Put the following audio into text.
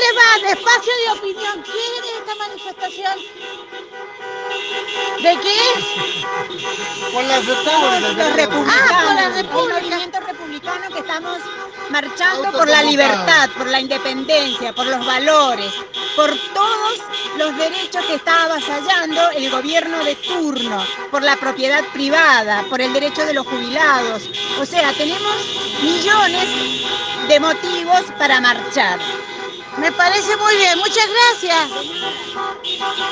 va? De espacio de opinión. ¿Quién es esta manifestación? ¿De qué? Por la República. Los republicanos, por la el República. movimiento republicano que estamos marchando por la libertad, por la independencia, por los valores, por todos los derechos que está avasallando el gobierno de turno, por la propiedad privada, por el derecho de los jubilados. O sea, tenemos millones de motivos para marchar. Me parece muy bien. Muchas gracias.